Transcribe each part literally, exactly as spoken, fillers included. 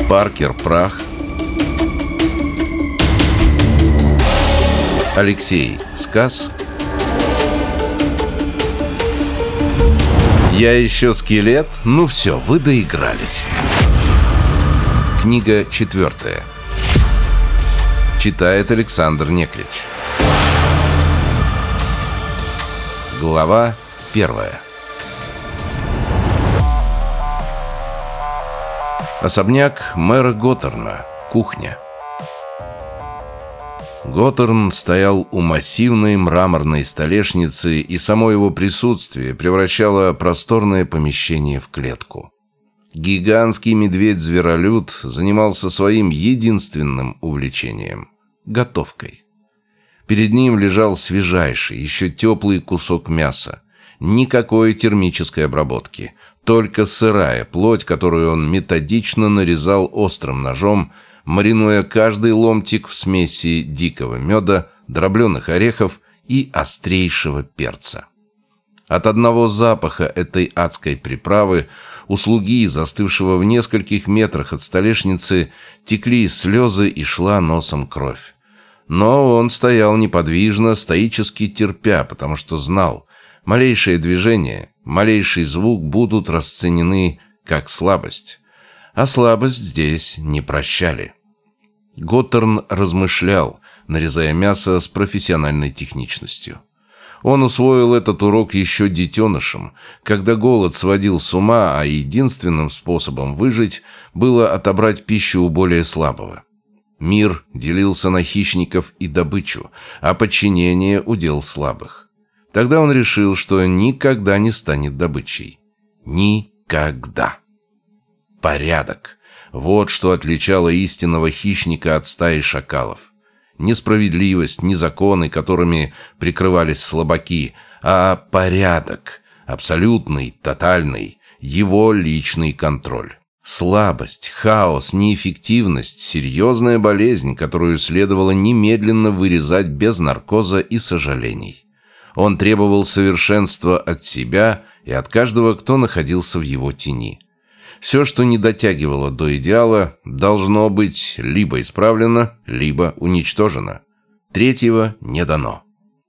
Паркер Прах, Алексей Сказ, Я еще скелет? Ну все, вы доигрались. Книга четвертая. Читает Александр Неклич. Глава первая. Особняк мэра Готтерна. Кухня. Готтерн стоял у массивной мраморной столешницы, и само его присутствие превращало просторное помещение в клетку. Гигантский медведь-зверолюд занимался своим единственным увлечением – готовкой. Перед ним лежал свежайший, еще теплый кусок мяса. Никакой термической обработки, только сырая плоть, которую он методично нарезал острым ножом, маринуя каждый ломтик в смеси дикого меда, дробленых орехов и острейшего перца. От одного запаха этой адской приправы у слуги, застывшего в нескольких метрах от столешницы, текли слезы и шла носом кровь. Но он стоял неподвижно, стоически терпя, потому что знал, малейшее движение, малейший звук будут расценены как слабость. А слабость здесь не прощали. Готтерн размышлял, нарезая мясо с профессиональной техничностью. Он усвоил этот урок еще детенышем, когда голод сводил с ума, а единственным способом выжить было отобрать пищу у более слабого. Мир делился на хищников и добычу, а подчинение – удел слабых. Тогда он решил, что никогда не станет добычей. Никогда. Порядок. Вот что отличало истинного хищника от стаи шакалов. Несправедливость, не законы, которыми прикрывались слабаки, а порядок, абсолютный, тотальный, его личный контроль. Слабость, хаос, неэффективность – серьезная болезнь, которую следовало немедленно вырезать без наркоза и сожалений. Он требовал совершенства от себя и от каждого, кто находился в его тени. Все, что не дотягивало до идеала, должно быть либо исправлено, либо уничтожено. Третьего не дано.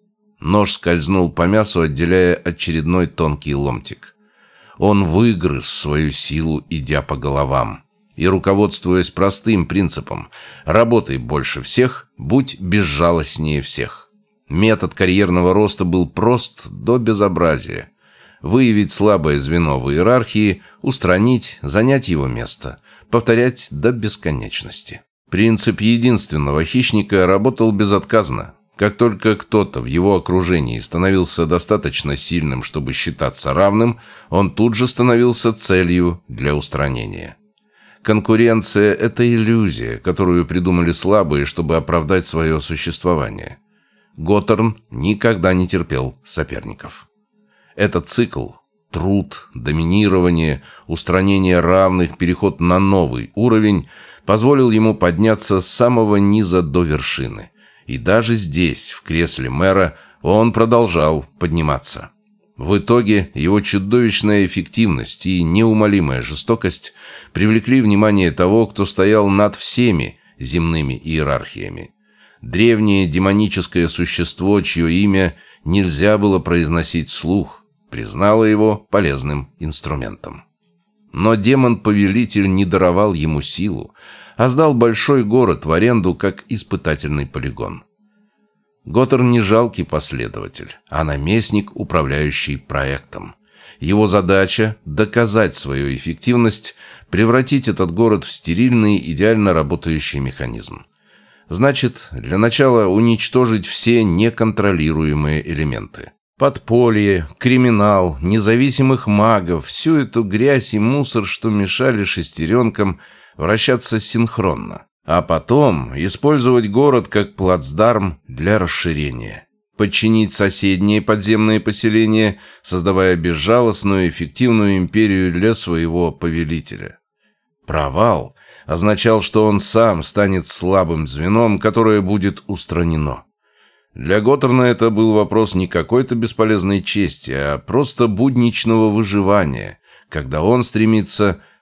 Нож скользнул по мясу, отделяя очередной тонкий ломтик. Он выгрыз свою силу, идя по головам. И, руководствуясь простым принципом «работай больше всех, будь безжалостнее всех». Метод карьерного роста был прост до безобразия. Выявить слабое звено в иерархии, устранить, занять его место, повторять до бесконечности. Принцип единственного хищника работал безотказно. Как только кто-то в его окружении становился достаточно сильным, чтобы считаться равным, он тут же становился целью для устранения. Конкуренция – это иллюзия, которую придумали слабые, чтобы оправдать свое существование. Готтерн никогда не терпел соперников. Этот цикл – труд, доминирование, устранение равных, переход на новый уровень – позволил ему подняться с самого низа до вершины. И даже здесь, в кресле мэра, он продолжал подниматься. В итоге его чудовищная эффективность и неумолимая жестокость привлекли внимание того, кто стоял над всеми земными иерархиями. Древнее демоническое существо, чье имя нельзя было произносить вслух, признало его полезным инструментом. Но демон-повелитель не даровал ему силу, а сдал большой город в аренду как испытательный полигон. Готтерн не жалкий последователь, а наместник, управляющий проектом. Его задача – доказать свою эффективность, превратить этот город в стерильный, идеально работающий механизм. Значит, для начала уничтожить все неконтролируемые элементы. Подполье, криминал, независимых магов, всю эту грязь и мусор, что мешали шестеренкам вращаться синхронно. А потом использовать город как плацдарм для расширения. Подчинить соседние подземные поселения, создавая безжалостную эффективную империю для своего повелителя. Провал означал, что он сам станет слабым звеном, которое будет устранено. Для Готтерна это был вопрос не какой-то бесполезной чести, а просто будничного выживания, когда он стремится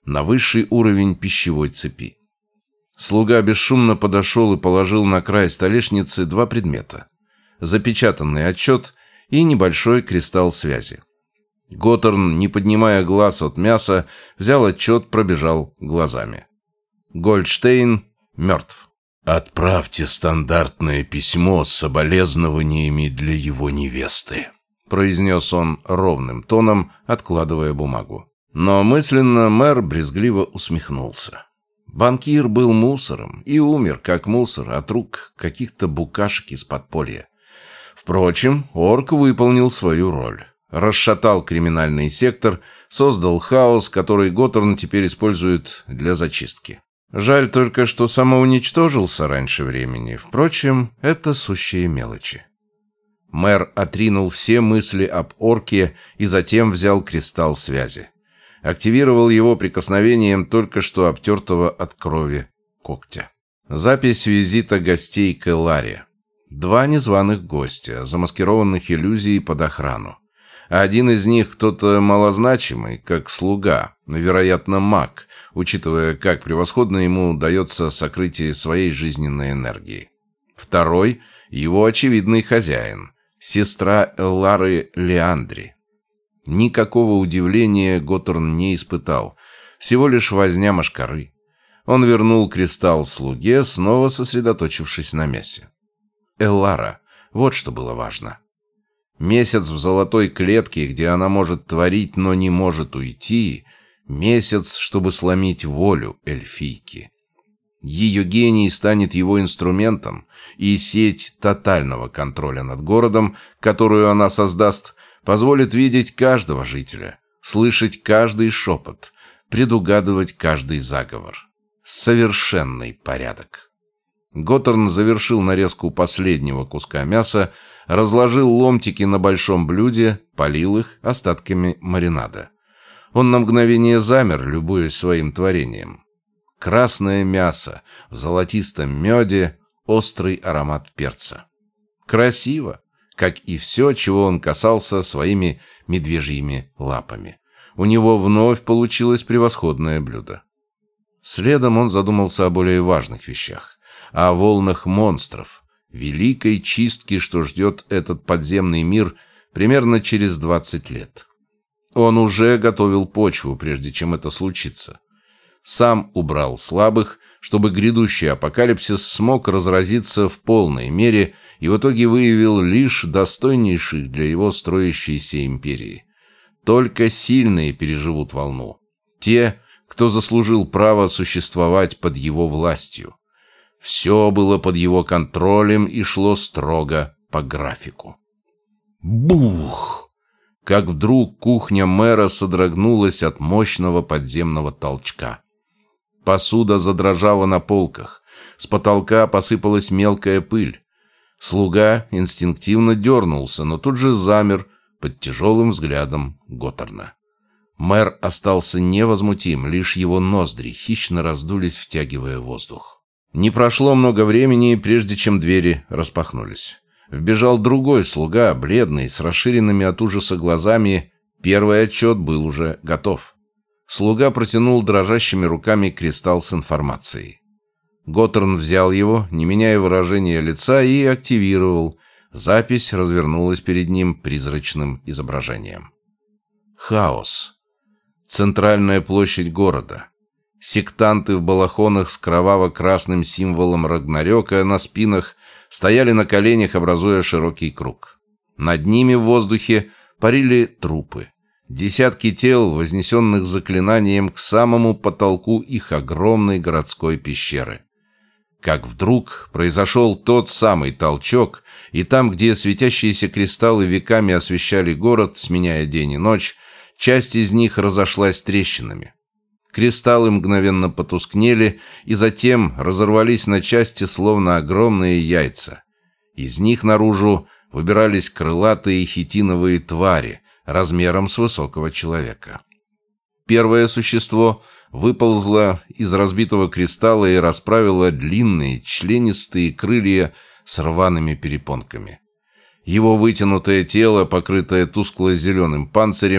на высший уровень пищевой цепи. Слуга бесшумно подошел и положил на край столешницы два предмета: запечатанный отчет и небольшой кристалл связи. Готтерн, не поднимая глаз от мяса, взял отчет, пробежал глазами. Гольдштейн мертв. «Отправьте стандартное письмо с соболезнованиями для его невесты», произнес он ровным тоном, откладывая бумагу. Но мысленно мэр брезгливо усмехнулся. Банкир был мусором и умер, как мусор, от рук каких-то букашек из подполья. Впрочем, орк выполнил свою роль. Расшатал криминальный сектор, создал хаос, который Готтерн теперь использует для зачистки. Жаль только, что самоуничтожился раньше времени. Впрочем, это сущие мелочи. Мэр отринул все мысли об орке и затем взял кристалл связи. Активировал его прикосновением только что обтертого от крови когтя. Запись визита гостей к Элларе. Два незваных гостя, замаскированных иллюзией под охрану. Один из них кто-то малозначимый, как слуга, но, вероятно, маг, учитывая, как превосходно ему удается сокрытие своей жизненной энергии. Второй – его очевидный хозяин, сестра Эллары Леандри. Никакого удивления Готтерн не испытал, всего лишь возня мошкары. Он вернул кристалл слуге, снова сосредоточившись на мясе. Эллара, вот что было важно. Месяц в золотой клетке, где она может творить, но не может уйти. Месяц, чтобы сломить волю эльфийки. Ее гений станет его инструментом, и сеть тотального контроля над городом, которую она создаст, позволит видеть каждого жителя, слышать каждый шепот, предугадывать каждый заговор. Совершенный порядок. Готтерн завершил нарезку последнего куска мяса, разложил ломтики на большом блюде, полил их остатками маринада. Он на мгновение замер, любуясь своим творением. Красное мясо в золотистом меде, острый аромат перца. Красиво, как и все, чего он касался своими медвежьими лапами. У него вновь получилось превосходное блюдо. Следом он задумался о более важных вещах. О волнах монстров, великой чистке, что ждет этот подземный мир примерно через двадцать лет. Он уже готовил почву, прежде чем это случится. Сам убрал слабых, чтобы грядущий апокалипсис смог разразиться в полной мере, и в итоге выявил лишь достойнейших для его строящейся империи. Только сильные переживут волну. Те, кто заслужил право существовать под его властью. Все было под его контролем и шло строго по графику. Бух! Как вдруг кухня мэра содрогнулась от мощного подземного толчка. Посуда задрожала на полках, с потолка посыпалась мелкая пыль. Слуга инстинктивно дернулся, но тут же замер под тяжелым взглядом Готтерна. Мэр остался невозмутим, лишь его ноздри хищно раздулись, втягивая воздух. Не прошло много времени, прежде чем двери распахнулись. Вбежал другой слуга, бледный, с расширенными от ужаса глазами. Первый отчет был уже готов. Слуга протянул дрожащими руками кристалл с информацией. Готтерн взял его, не меняя выражения лица, и активировал. Запись развернулась перед ним призрачным изображением. Хаос. Центральная площадь города. Сектанты в балахонах с кроваво-красным символом Рагнарёка на спинах стояли на коленях, образуя широкий круг. Над ними в воздухе парили трупы. Десятки тел, вознесенных заклинанием к самому потолку их огромной городской пещеры. Как вдруг произошел тот самый толчок, и там, где светящиеся кристаллы веками освещали город, сменяя день и ночь, часть из них разошлась трещинами. Кристаллы мгновенно потускнели и затем разорвались на части, словно огромные яйца. Из них наружу выбирались крылатые хитиновые твари размером с высокого человека. Первое существо выползло из разбитого кристалла и расправило длинные членистые крылья с рваными перепонками. Его вытянутое тело, покрытое тускло-зеленым панцирем,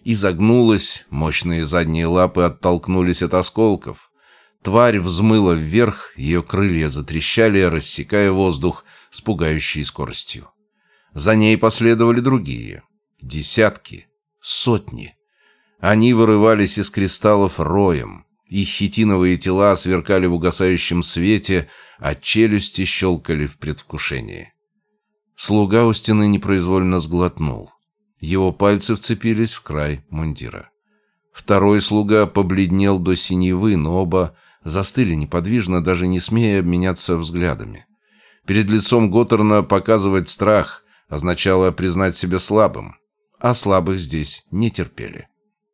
Изогнулась, мощные задние лапы оттолкнулись от осколков. Тварь взмыла вверх, ее крылья затрещали, рассекая воздух с пугающей скоростью. За ней последовали другие. Десятки, сотни. Они вырывались из кристаллов роем. Их хитиновые тела сверкали в угасающем свете, а челюсти щелкали в предвкушении. Слуга у стены непроизвольно сглотнул. Его пальцы вцепились в край мундира. Второй слуга побледнел до синевы, но оба застыли неподвижно, даже не смея обменяться взглядами. Перед лицом Готтерна показывать страх означало признать себя слабым, а слабых здесь не терпели.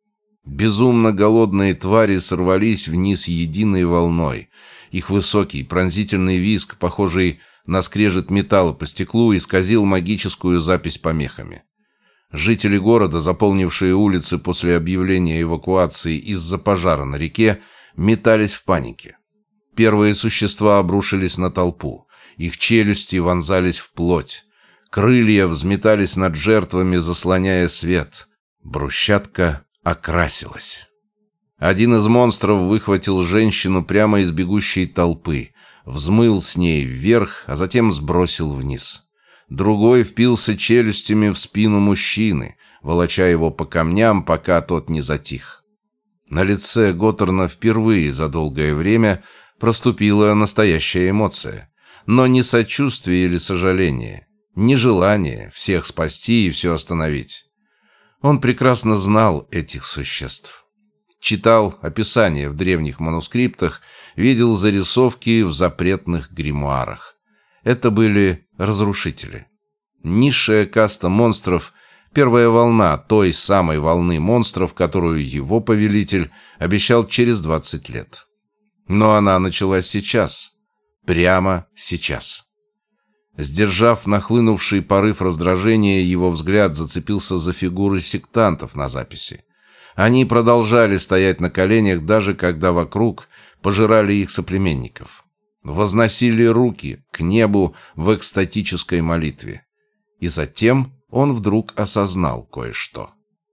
Безумно голодные твари сорвались вниз единой волной. Их высокий пронзительный визг, похожий на скрежет металла по стеклу, исказил магическую запись помехами. Жители города, заполнившие улицы после объявления эвакуации из-за пожара на реке, метались в панике. Первые существа обрушились на толпу. Их челюсти вонзались в плоть. Крылья взметались над жертвами, заслоняя свет. Брусчатка окрасилась. Один из монстров выхватил женщину прямо из бегущей толпы, взмыл с ней вверх, а затем сбросил вниз. Другой впился челюстями в спину мужчины, волоча его по камням, пока тот не затих. На лице Готтерна впервые за долгое время проступила настоящая эмоция. Но не сочувствие или сожаление, не желание всех спасти и все остановить. Он прекрасно знал этих существ. Читал описания в древних манускриптах, видел зарисовки в запретных гримуарах. Это были разрушители. Низшая каста монстров, первая волна той самой волны монстров, которую его повелитель обещал через двадцать лет. Но она началась сейчас. Прямо сейчас. Сдержав нахлынувший порыв раздражения, его взгляд зацепился за фигуры сектантов на записи. Они продолжали стоять на коленях, даже когда вокруг пожирали их соплеменников. Возносили руки к небу в экстатической молитве. И затем он вдруг осознал кое-что.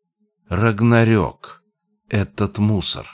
Рагнарёк. Этот мусор.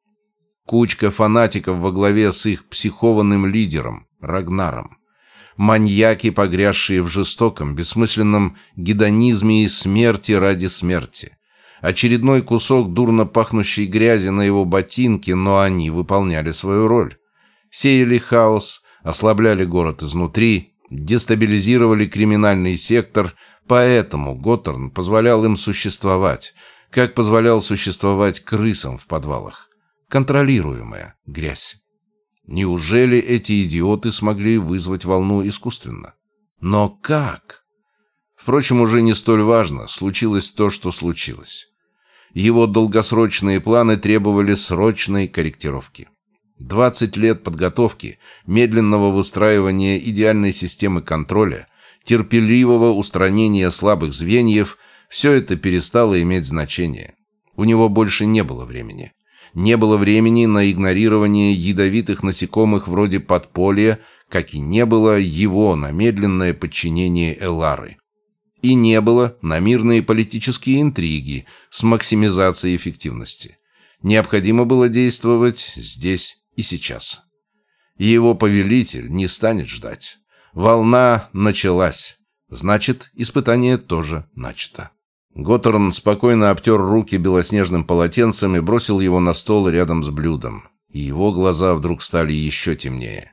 Кучка фанатиков во главе с их психованным лидером, Рагнаром. Маньяки, погрязшие в жестоком, бессмысленном гедонизме и смерти ради смерти. Очередной кусок дурно пахнущей грязи на его ботинке, но они выполняли свою роль. Сеяли хаос, ослабляли город изнутри, дестабилизировали криминальный сектор, поэтому Готтерн позволял им существовать, как позволял существовать крысам в подвалах. Контролируемая грязь. Неужели эти идиоты смогли вызвать волну искусственно? Но как? Впрочем, уже не столь важно, случилось то, что случилось. Его долгосрочные планы требовали срочной корректировки. двадцать лет подготовки, медленного выстраивания идеальной системы контроля, терпеливого устранения слабых звеньев – все это перестало иметь значение. У него больше не было времени. Не было времени на игнорирование ядовитых насекомых вроде подполья, как и не было его на медленное подчинение Эллары. И не было на мирные политические интриги с максимизацией эффективности. Необходимо было действовать здесь и сейчас. Его повелитель не станет ждать. Волна началась. Значит, испытание тоже начато. Готтерн спокойно обтер руки белоснежным полотенцем и бросил его на стол рядом с блюдом. И его глаза вдруг стали еще темнее.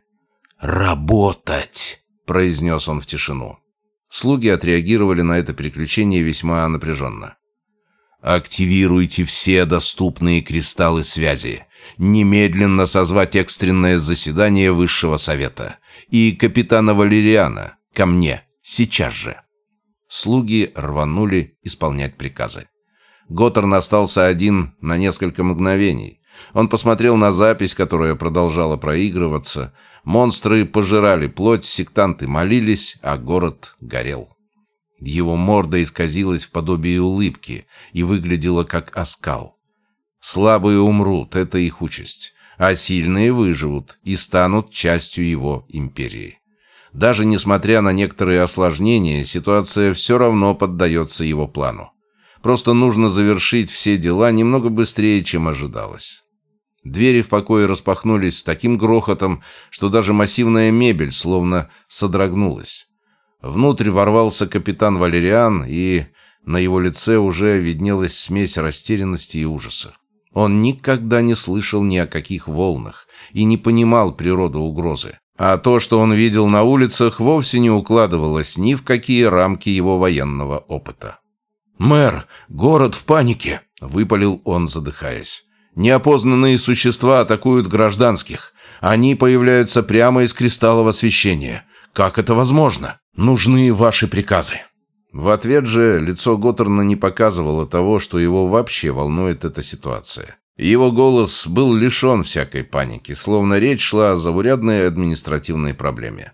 «Работать!» – произнес он в тишину. Слуги отреагировали на это переключение весьма напряженно. «Активируйте все доступные кристаллы связи. Немедленно созвать экстренное заседание Высшего Совета. И капитана Валериана ко мне сейчас же». Слуги рванули исполнять приказы. Готтерн остался один на несколько мгновений. Он посмотрел на запись, которая продолжала проигрываться. Монстры пожирали плоть, сектанты молились, а город горел. Его морда исказилась в подобии улыбки и выглядела как оскал. Слабые умрут, это их участь, а сильные выживут и станут частью его империи. Даже несмотря на некоторые осложнения, ситуация все равно поддается его плану. Просто нужно завершить все дела немного быстрее, чем ожидалось. Двери в покое распахнулись с таким грохотом, что даже массивная мебель словно содрогнулась. Внутрь ворвался капитан Валериан, и на его лице уже виднелась смесь растерянности и ужаса. Он никогда не слышал ни о каких волнах и не понимал природу угрозы. А то, что он видел на улицах, вовсе не укладывалось ни в какие рамки его военного опыта. «Мэр, город в панике!» — выпалил он, задыхаясь. «Неопознанные существа атакуют гражданских. Они появляются прямо из кристаллов освещения. Как это возможно? Нужны ваши приказы». В ответ же лицо Готтерна не показывало того, что его вообще волнует эта ситуация. Его голос был лишен всякой паники, словно речь шла о заурядной административной проблеме.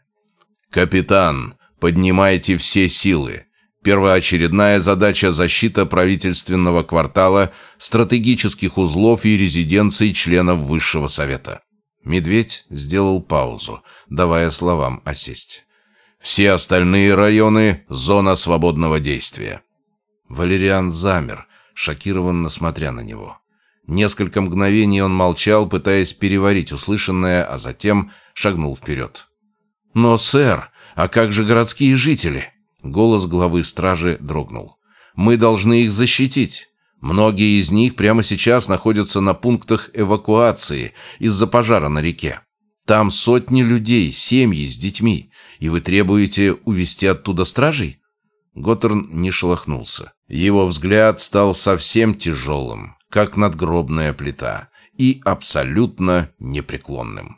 «Капитан, поднимайте все силы. Первоочередная задача – защита правительственного квартала, стратегических узлов и резиденций членов Высшего Совета». Медведь сделал паузу, давая словам осесть. «Все остальные районы – зона свободного действия». Валериан замер, шокированно смотря на него. Несколько мгновений он молчал, пытаясь переварить услышанное, а затем шагнул вперед. «Но, сэр, а как же городские жители?» Голос главы стражи дрогнул. «Мы должны их защитить. Многие из них прямо сейчас находятся на пунктах эвакуации из-за пожара на реке. Там сотни людей, семьи с детьми, и вы требуете увезти оттуда стражей?» Готтерн не шелохнулся. Его взгляд стал совсем тяжелым, как надгробная плита, и абсолютно непреклонным.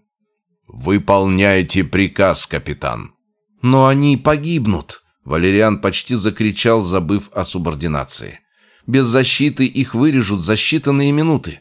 «Выполняйте приказ, капитан!» «Но они погибнут!» Валериан почти закричал, забыв о субординации. «Без защиты их вырежут за считанные минуты».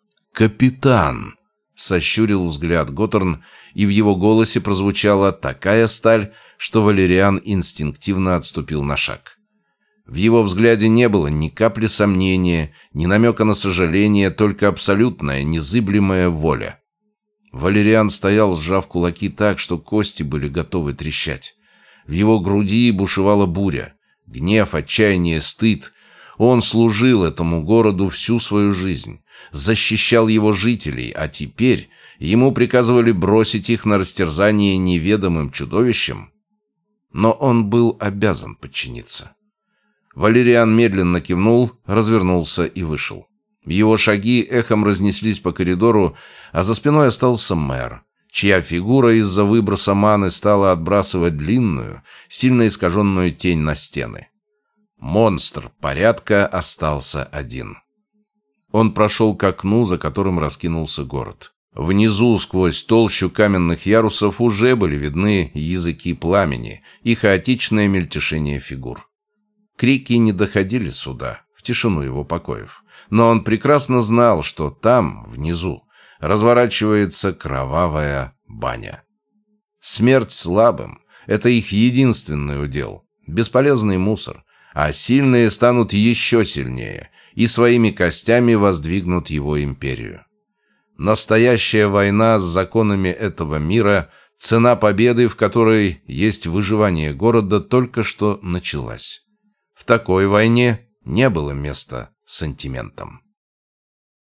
«Капитан!» — сощурил взгляд Готтерн, и в его голосе прозвучала такая сталь, что Валериан инстинктивно отступил на шаг. В его взгляде не было ни капли сомнения, ни намека на сожаление, только абсолютная, незыблемая воля. Валериан стоял, сжав кулаки так, что кости были готовы трещать. В его груди бушевала буря. Гнев, отчаяние, стыд. Он служил этому городу всю свою жизнь, защищал его жителей, а теперь ему приказывали бросить их на растерзание неведомым чудовищем. Но он был обязан подчиниться. Валериан медленно кивнул, развернулся и вышел. Его шаги эхом разнеслись по коридору, а за спиной остался мэр, чья фигура из-за выброса маны стала отбрасывать длинную, сильно искаженную тень на стены. Монстр порядка остался один. Он прошел к окну, за которым раскинулся город. Внизу, сквозь толщу каменных ярусов, уже были видны языки пламени и хаотичное мельтешение фигур. Крики не доходили сюда, в тишину его покоев, но он прекрасно знал, что там, внизу, разворачивается кровавая баня. Смерть слабым — это их единственный удел, бесполезный мусор, а сильные станут еще сильнее и своими костями воздвигнут его империю. Настоящая война с законами этого мира, цена победы, в которой есть выживание города, только что началась. В такой войне не было места сантиментам.